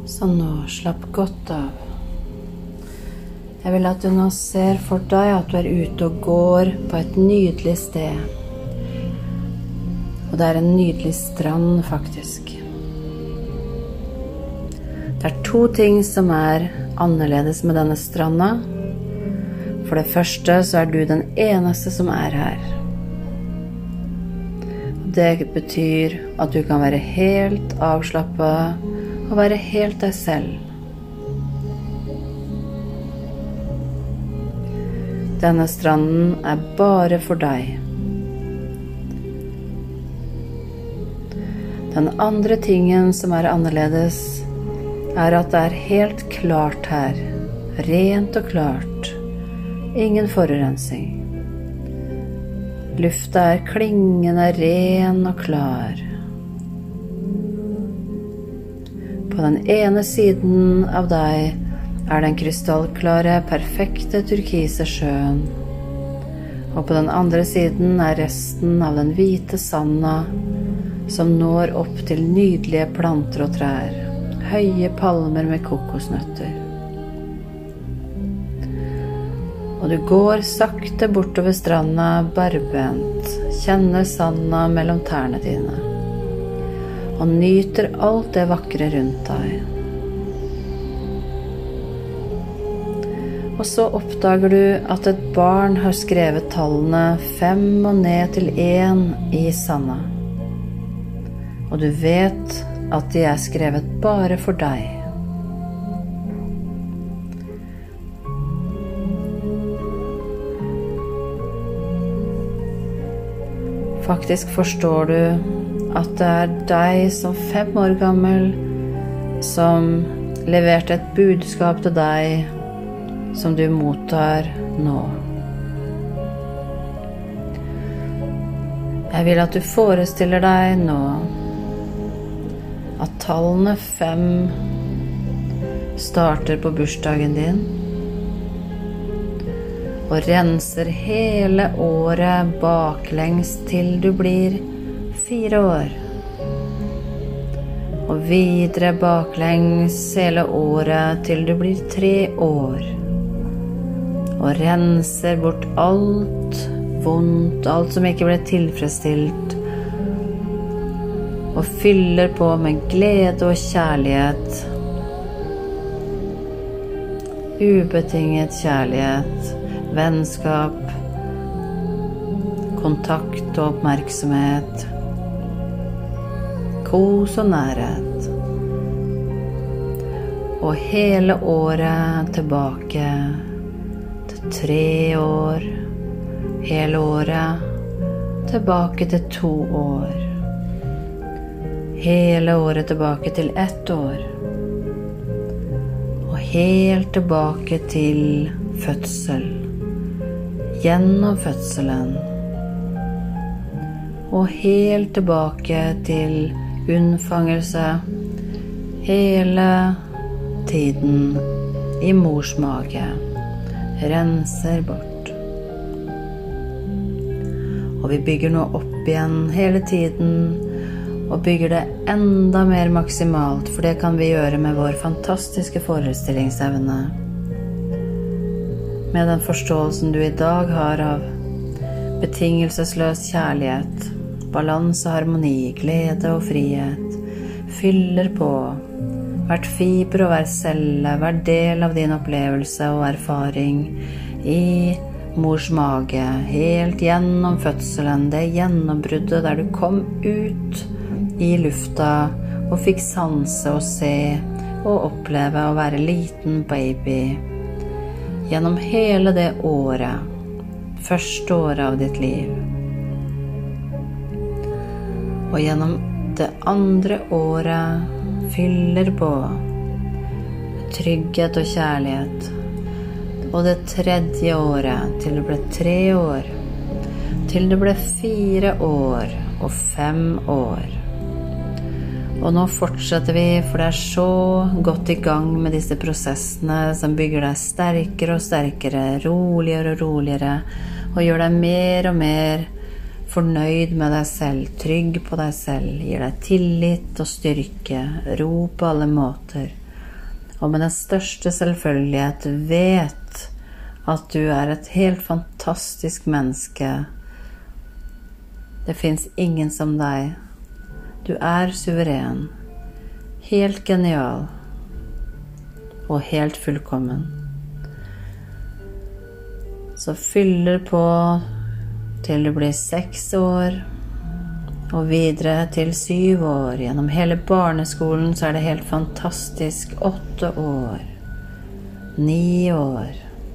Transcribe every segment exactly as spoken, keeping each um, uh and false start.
Så nå, slapp godt av. Jeg vil at du nå ser for deg at du er ute og går på et nydelig sted. Og det er en nydelig strand, faktisk. Det er to ting som er annerledes med denne stranda. For det første så er du den eneste som er her. Det betyr at du kan være helt avslappet og være helt deg selv. Denne stranden er bare for deg. Den andre tingen som er annerledes, er at det er helt klart her. Rent og klart. Ingen forurensning. Lufta er klingende ren og klar. På den ene siden av deg er den krystallklare, perfekte turkise sjøen. Og på den andre siden er resten av den hvite sanda som når opp til nydelige planter og trær. Høye palmer med kokosnøtter. Og du går sakte bortover stranda, barbent, kjenner sanda mellom tærne dine, og nyter alt det vakre rundt deg. Og så oppdager du at et barn har skrevet tallene fem og ned til én i sanda. Og du vet at de er skrevet bare for deg. Faktisk forstår du at det er deg som fem år gammel som leverte et budskap til deg som du mottar nå. Jeg vil at du forestiller deg nå at tallene fem starter på bursdagen din og renser hele året baklengs til du blir fire år. Og videre baklengs hele året til du blir tre år. Og renser bort alt vondt, alt som ikke ble tilfredsstilt. Og fyller på med glede og kjærlighet. Ubetinget kjærlighet. Vennskap, kontakt og oppmerksomhet, kos og nærhet. Og hele året tilbake til tre år, hele året tilbake til to år, hele året tilbake til ett år, og helt tilbake til fødsel. Gjennom fødselen og helt tilbake til unnfangelse hele tiden i mors mage, renser bort. Og vi bygger nå opp igjen hele tiden og bygger det enda mer maksimalt, for det kan vi gjøre med vår fantastiske forestillingsevne. Med den forståelsen du i dag har av betingelsesløs kjærlighet, balanse, harmoni, glede og frihet, fyller på hvert fiber og hver celle, hver del av din opplevelse og erfaring i mors mage, helt gjennom fødselen, det gjennombruddet der du kom ut i lufta og fikk sanse og se og oppleve å være liten baby. Gjennom hele det året, første året av ditt liv. Og gjennom det andre året fyller på trygghet og kjærlighet. Og det tredje året, til det ble tre år, til det ble fire år og fem år. Og nå fortsetter vi, for det er så godt i gang med disse prosessene som bygger deg sterkere og sterkere, roligere og roligere, og gjør deg mer og mer fornøyd med deg selv, trygg på deg selv, gir deg tillit og styrke, ro på alle måter, og med den største selvfølgelighet vet at du er et helt fantastisk menneske. Det finnes ingen som deg. Du er suveren, helt genial og helt fullkommen. Så fyller på til du blir seks år, og videre til syv år. Gjennom hele barneskolen så er det helt fantastisk. Åtte år, ni år,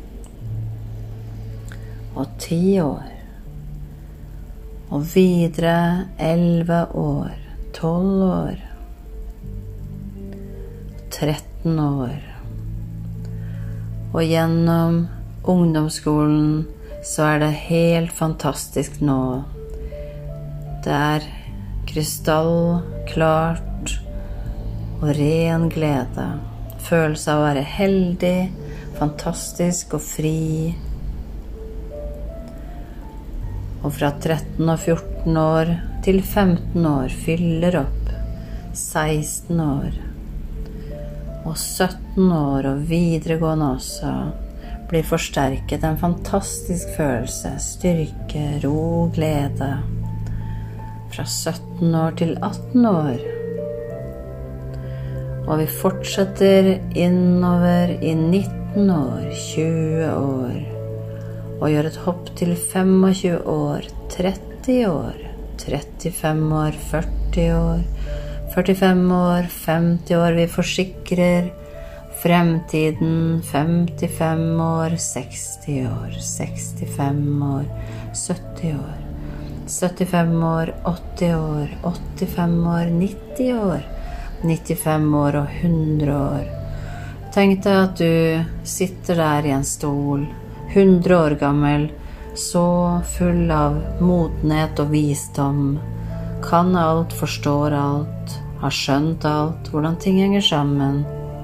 og ti år. Og videre elleve år, tolv år, tretten år. Og gjennom ungdomsskolen så er det helt fantastisk nå. Det er krystallklart og ren glede. Følelse av å være heldig, fantastisk og fri. Og fra tretten og fjorten år til femten år fyller opp. seksten år og sytten år og videregående også blir forsterket. En fantastisk følelse, styrke, ro, glede. Fra sytten år til atten år. Og vi fortsetter innover i nitten år, tjue år. Og gjør et hopp til tjuefem år, tretti år, trettifem år, førti år, førtifem år, femti år. Vi forsikrer fremtiden, femtifem år, seksti år, sekstifem år, sytti år, syttifem år, åtti år, åttifem år, nitti år, nittifem år og hundre år. Tenk deg at du sitter der i en stol, hundre år gammel, så full av modenhet og visdom, kan alt, forstår alt, har skjønt alt, hvordan ting henger sammen,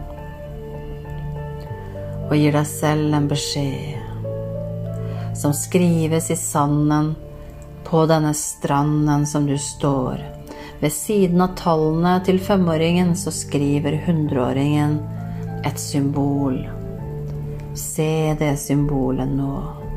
og gir deg selv en beskjed, som skrives i sanden på denne stranden som du står. Ved siden av tallene til femåringen så skriver hundreåringen et symbol. Se det symbolet nå.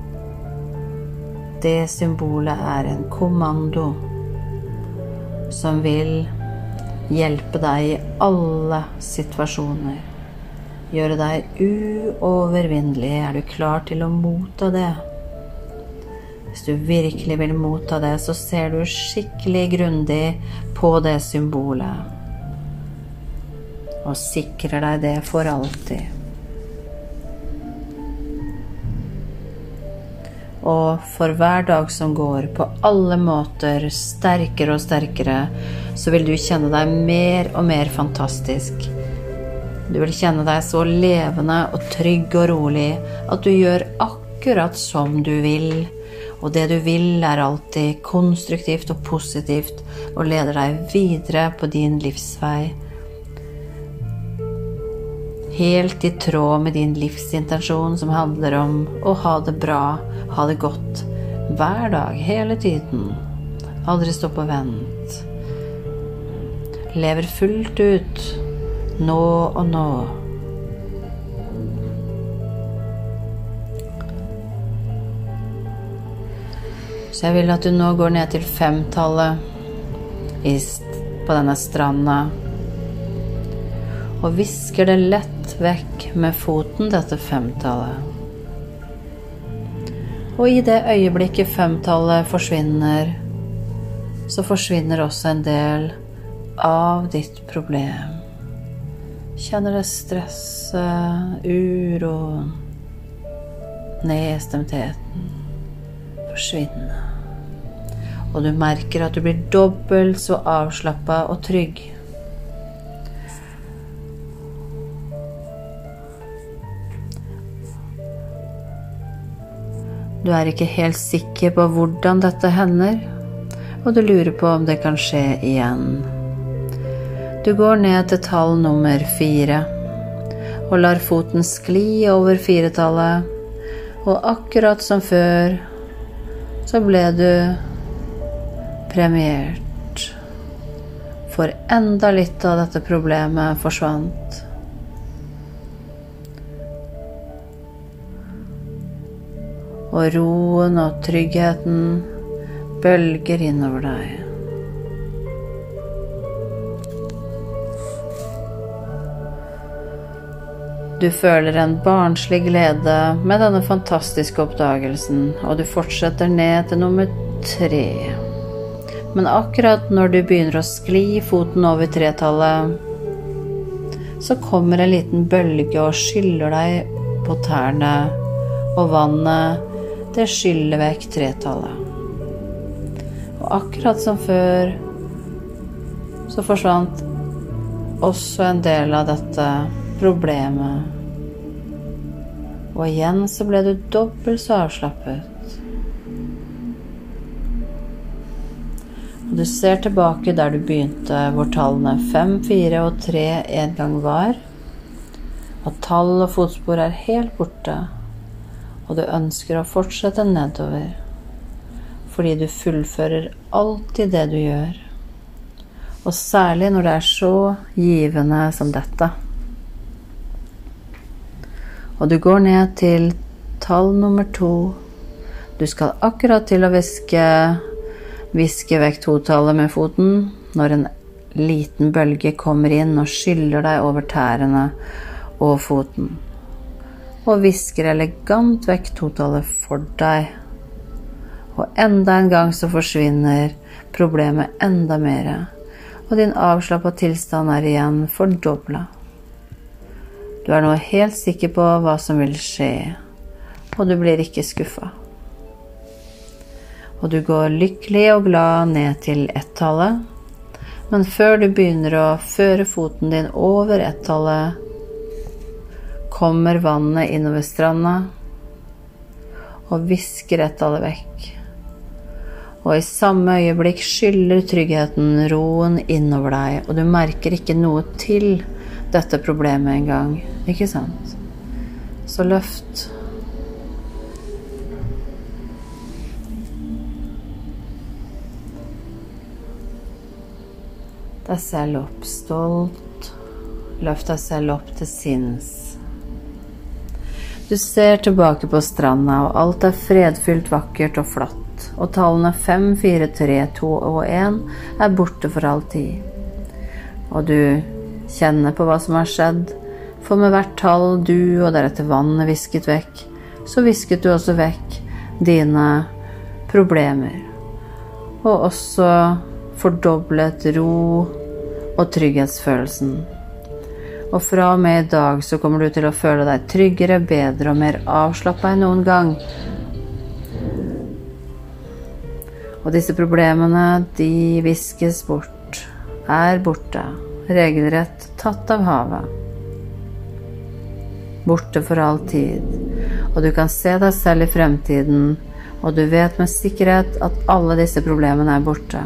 Det symbolet er en kommando som vil hjelpe deg i alle situasjoner. Gjøre deg uovervinnelig. Er du klar til å motta det? Hvis du virkelig vil motta det, så ser du skikkelig grundig på det symbolet. Og sikrer deg det for alltid. Og for hver dag som går, på alle måter, sterkere og sterkere, så vil du kjenne deg mer og mer fantastisk. Du vil kjenne deg så levende og trygg og rolig at du gjør akkurat som du vil. Og det du vil er alltid konstruktivt og positivt og leder deg videre på din livsvei. Helt i tråd med din livsintensjon som handler om å ha det bra, ha det godt, hver dag, hele tiden. Aldri stå på vent. Lever fullt ut, nå og nå. Så jeg vil at du nå går ned til femtallet på denne stranda, og visker det lett vekk med foten, dette femtallet. Og i det øyeblikket femtallet forsvinner, så forsvinner også en del av ditt problem. Kjenner det stresset, uroen, nedstemtheten forsvinne. Og du merker at du blir dobbelt så avslappet og trygg. Du er ikke helt sikker på hvordan dette hender, og du lurer på om det kan skje igjen. Du går ned til tall nummer fire, og lar foten skli over firetallet, og akkurat som før, så ble du premiert. For enda litt av dette problemet forsvant. og roen og tryggheten bølger innover deg. Du føler en barnslig glede med denne fantastiske oppdagelsen, og du fortsetter ned til nummer tre. Men akkurat når du begynner å skli foten over tretallet, så kommer en liten bølge og skyller deg på tærne, og vannet, det skyller vekk tretallet. Og akkurat som før, så forsvant også en del av dette problemet. Og igjen så ble du dobbelt så avslappet. Og du ser tilbake der du begynte, hvor tallene fem, fire og tre en gang var. Og tall og fotspor er helt borte. Og du ønsker å fortsette nedover. Fordi du fullfører alltid det du gjør. Og særlig når det er så givende som dette. Og du går ned til tall nummer to. Du skal akkurat til å viske, viske vekk totallet med foten, når en liten bølge kommer inn og skyller deg over tærene og foten. Og visker elegant vekk totallet for deg. Og enda en gang så forsvinner problemet enda mer, og din avslappede tilstand er igjen fordoblet. Du er nå helt sikker på hva som vil skje, og du blir ikke skuffet. Og du går lykkelig og glad ned til ett-tallet, men før du begynner å føre foten din over ett-tallet, kommer vannet innover stranda og visker ett-tallet vekk. Og i samme øyeblikk skyller tryggheten roen innover deg, og du merker ikke noe til dette problemet en gang, ikke sant? Så løft. Deg selv opp, stolt. Løft deg selv opp til sinns. Du ser tilbake på stranda, og alt er fredfylt, vakkert og flatt. Og tallene fem, fire, tre, to og en er borte for all tid. Og du kjenner på hva som har skjedd, for med hvert tall du og deretter vannet visket vekk, så visket du også vekk dine problemer, og også fordoblet ro og trygghetsfølelsen. Og fra og med i dag så kommer du til å føle deg tryggere, bedre og mer avslappet enn noen gang. Og disse problemene, de viskes bort, er borte. Regelrett tatt av havet. Borte for all tid. Og du kan se deg selv i fremtiden, og du vet med sikkerhet at alle disse problemene er borte.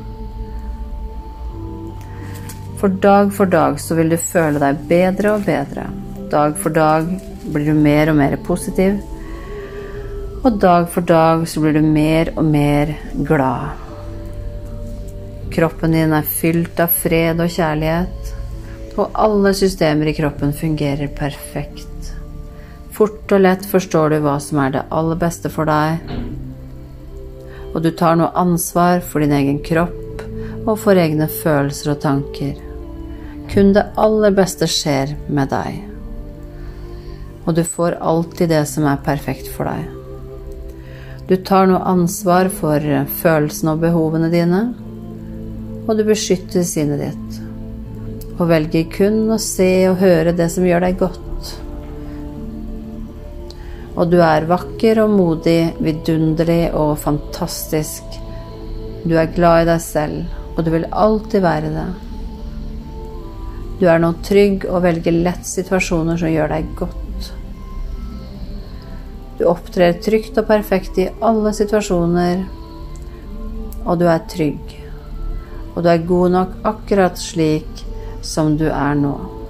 For dag for dag så vil du føle deg bedre og bedre. Dag for dag blir du mer og mer positiv, og dag for dag så blir du mer og mer glad. Kroppen din er fylt av fred og kjærlighet, og alle systemer i kroppen fungerer perfekt. Fort og lett forstår du hva som er det aller beste for deg, og du tar nå ansvar for din egen kropp og for egne følelser og tanker. Kun det aller beste skjer med deg, og du får alltid det som er perfekt for deg. Du tar nå ansvar for følelsene og behovene dine, og du beskytter sinnet ditt, og velger kun å se og høre det som gjør deg godt. Og du er vakker og modig, vidunderlig og fantastisk. Du er glad i deg selv, og du vil alltid være det. Du er nå trygg og velger lett situasjoner som gjør deg godt. Du opptrer trygt og perfekt i alle situasjoner, og du er trygg. Og du er god nok akkurat slik som du er nå.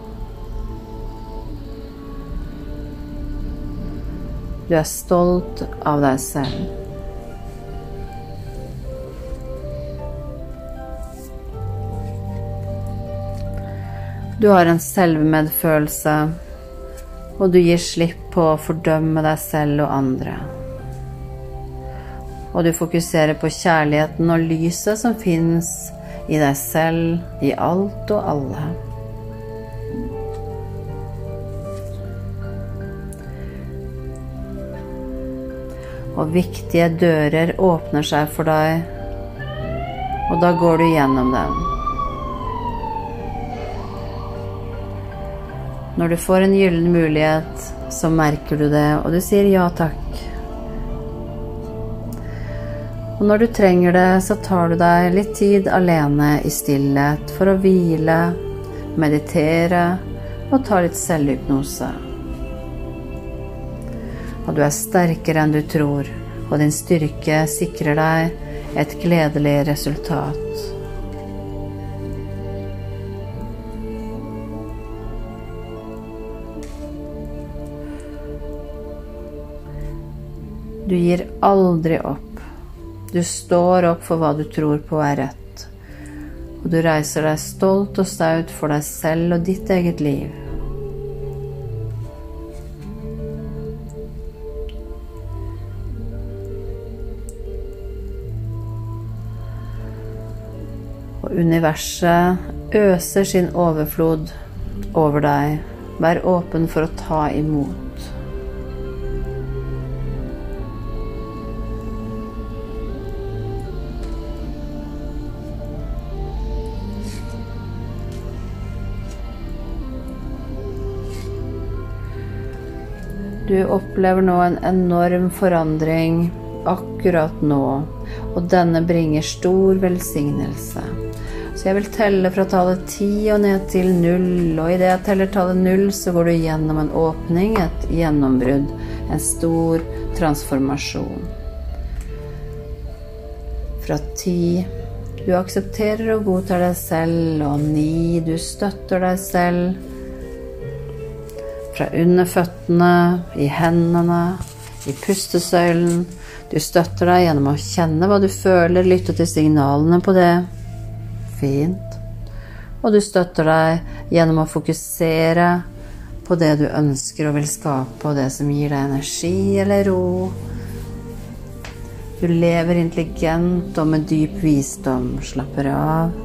Du er stolt av deg selv. Du har en selvmedfølelse, og du gir slipp på å fordømme deg selv og andre. og du fokuserer på kjærligheten og lyset som finnes i deg selv, i alt og alle. Og viktige dører åpner seg for deg, og da går du gjennom dem. Når du får en gyllen mulighet, så merker du det, og du sier ja takk. Og når du trenger det, så tar du deg litt tid alene i stillhet for å hvile, meditere og ta litt selvhypnose. Og du er sterkere enn du tror, og din styrke sikrer deg et gledelig resultat. Du gir aldri opp. Du står opp for hva du tror på er rett, og du reiser deg stolt og staut for deg selv og ditt eget liv. Og universet øser sin overflod over deg. Vær åpen for å ta imot. Du opplever nå en enorm forandring akkurat nå, og denne bringer stor velsignelse. Så jeg vil telle fra tallet ti og ned til null, og i det jeg teller tallet null, så går du gjennom en åpning, et gjennombrudd, en stor transformasjon. Fra ti, du aksepterer og godtar deg selv, og ni, du støtter deg selv. Fra under føttene, i hendene, i pustesøylen. Du støtter deg gjennom å kjenne hva du føler, lytte til signalene på det. Fint. Og du støtter deg gjennom å fokusere på det du ønsker og vil skape, og det som gir deg energi eller ro. Du lever intelligent og med dyp visdom. Slapper av.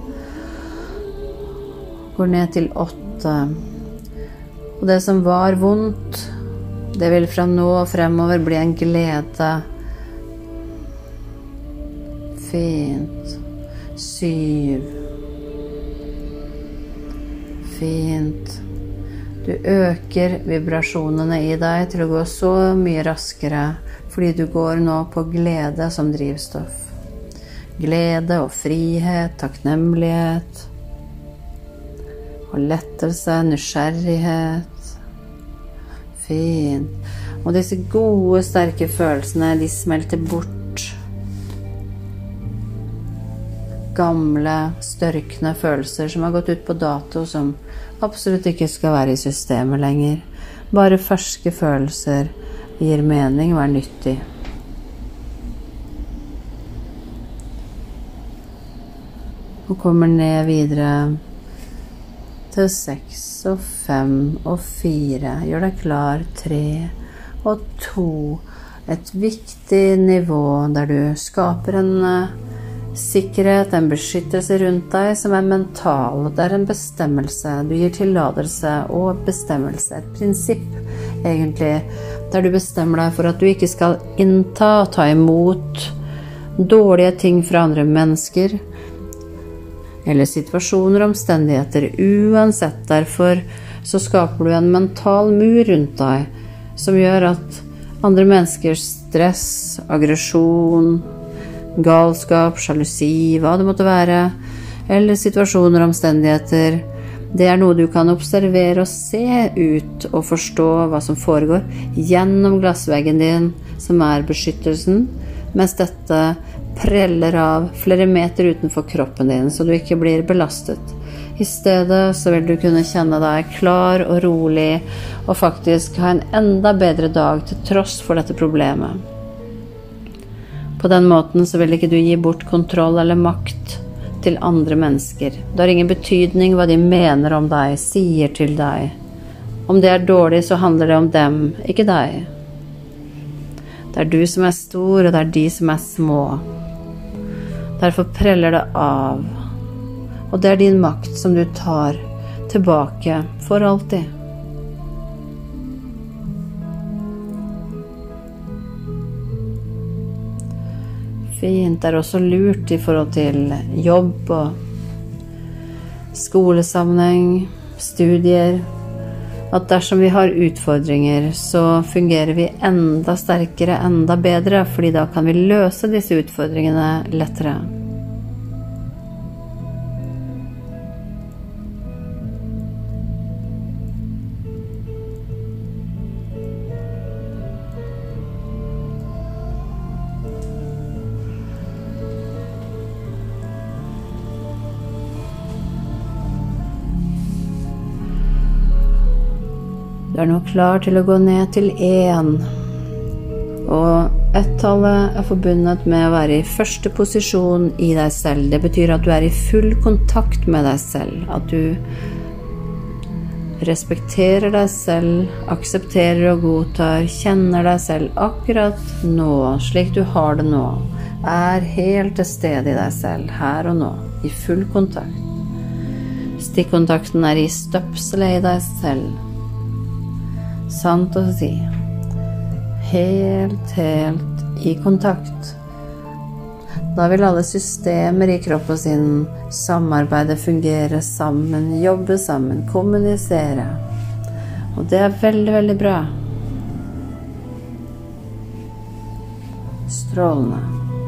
Går ned til åtte. Og det som var vondt, det vil fra nå og fremover bli en glede. Fint. Syv. Fint. Du øker vibrasjonene i deg til å gå så mye raskere, fordi du går nå på glede som drivstoff. Glede og frihet, takknemlighet. Og lettelse, nysgjerrighet. Fint. Og disse gode, sterke følelsene, de smelter bort. Gamle, størkne følelser som har gått ut på dato, som absolutt ikke skal være i systemet lenger. Bare ferske følelser gir mening og er nyttig. Og kommer ned videre til seks og fem og fire. Gjør deg klar. Tre og to. Et viktig nivå der du skaper en sikkerhet, en beskyttelse rundt deg som er mental. Det er en bestemmelse. Du gir tilladelse og bestemmelse. Et prinsipp, egentlig, der du bestemmer deg for at du ikke skal innta og ta imot dårlige ting fra andre mennesker, eller situasjoner og omstendigheter, uansett. Derfor så skaper du en mental mur rundt deg, som gjør at andre menneskers stress, aggresjon, galskap, sjalusi, hva det måtte være, eller situasjoner og omstendigheter, det er noe du kan observere og se ut og forstå hva som foregår gjennom glassveggen din, som er beskyttelsen, mens dette preller av flere meter utenfor kroppen din, så du ikke blir belastet. I stedet så vil du kunne kjenne deg klar og rolig, og faktisk ha en enda bedre dag til tross for dette problemet. På den måten så vil ikke du gi bort kontroll eller makt til andre mennesker. Det har ingen betydning hva de mener om deg, sier til deg. Om det er dårlig, så handler det om dem, ikke deg. Det er du som er stor, og det er de som er små. Derfor preller det av. Og det er din makt som du tar tilbake for alltid. Fint. Det er også lurt i forhold til jobb og skolesammenheng, studier, at dersom vi har utfordringer, så fungerer vi enda sterkere, enda bedre, fordi da kan vi løse disse utfordringene lettere. Du er nå klar til å gå ned til én, og ett-tallet er forbundet med å være i første posisjon i deg selv. Det betyr at du er i full kontakt med deg selv, at du respekterer deg selv, aksepterer og godtar, kjenner deg selv akkurat nå, slik du har det nå, er helt til stede i deg selv, her og nå, i full kontakt. Stikkontakten er i støpselet i deg selv. Sant å si. Helt, helt i kontakt. Da vil alle systemer i kroppen sin samarbeide, fungere sammen, jobbe sammen, kommunisere. Og det er veldig, veldig bra. Strålende.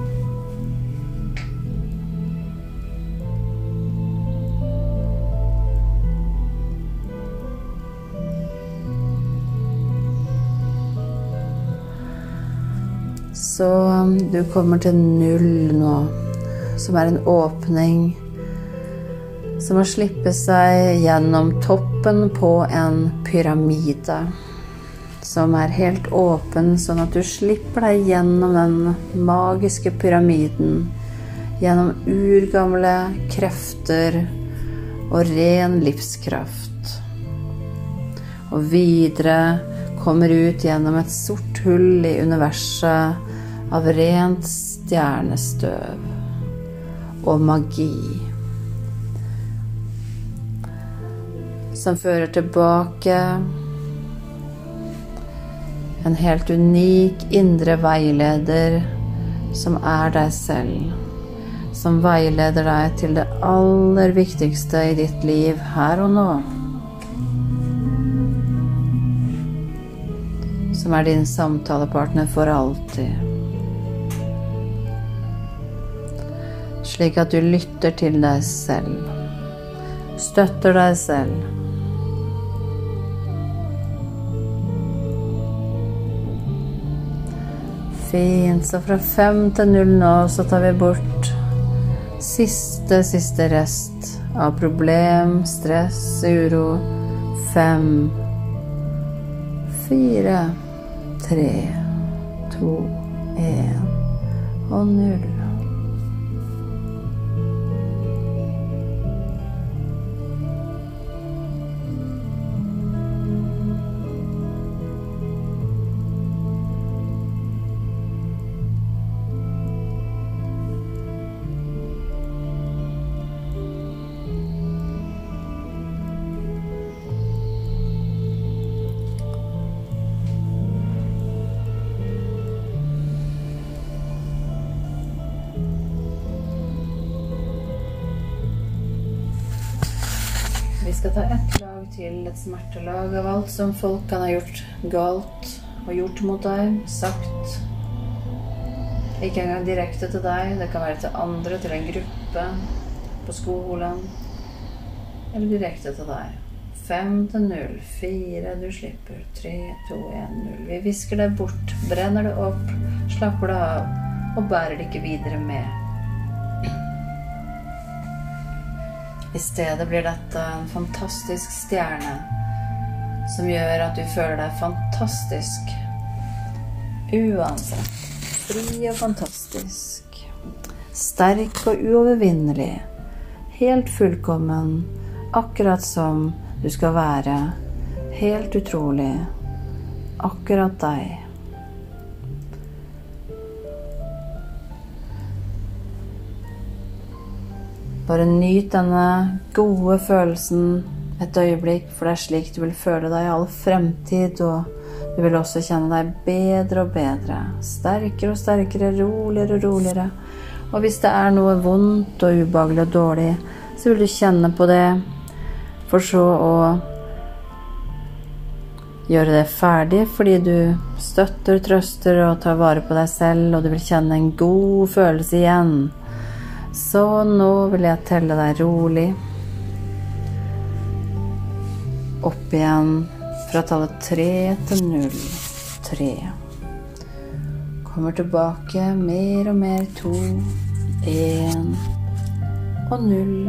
Så du kommer til null nå, som er en åpning som å slippe seg gjennom toppen på en pyramide, som er helt åpen, sånn at du slipper deg gjennom den magiske pyramiden, gjennom urgamle krefter og ren livskraft, og videre kommer ut gjennom et sort hull i universet av rent stjernestøv og magi, som fører tilbake en helt unik indre veileder som er deg selv, som veileder deg til det aller viktigste i ditt liv her og nå, som er din samtalepartner for alltid. Slik at du lytter til deg selv, støtter deg selv. Fint, så fra fem til null nå, så tar vi bort siste, siste rest av problem, stress, uro. Fem, fire, tre, to, en og null. Vi skal ta ett lag til, et smertelag av alt som folk kan ha gjort galt og gjort mot deg, sagt. Ikke engang direkte til deg, det kan være til andre, til en gruppe, på skolen, eller direkte til deg. Fem til null, fire, du slipper, tre, to, en, null. Vi visker det bort, brenner det opp, slapper det av og bærer det ikke videre med. I stedet blir dette en fantastisk stjerne som gjør at du føler deg fantastisk uansett. Fri og fantastisk. Sterk og uovervinnelig. Helt fullkommen. Akkurat som du skal være. Helt utrolig. Akkurat deg. Bare nyt denne gode følelsen et øyeblikk, for det er slik du vil føle deg i all fremtid, og du vil også kjenne deg bedre og bedre, sterkere og sterkere, roligere og roligere. Og hvis det er noe vondt og ubehagelig og dårlig, så vil du kjenne på det, for så å gjøre det ferdig, fordi du støtter, trøster og tar vare på deg selv, og du vil kjenne en god følelse igjen. Så nå vil jeg telle deg rolig opp igjen fra tallet tre til null. Tre. Kommer tilbake mer og mer. To, en og null.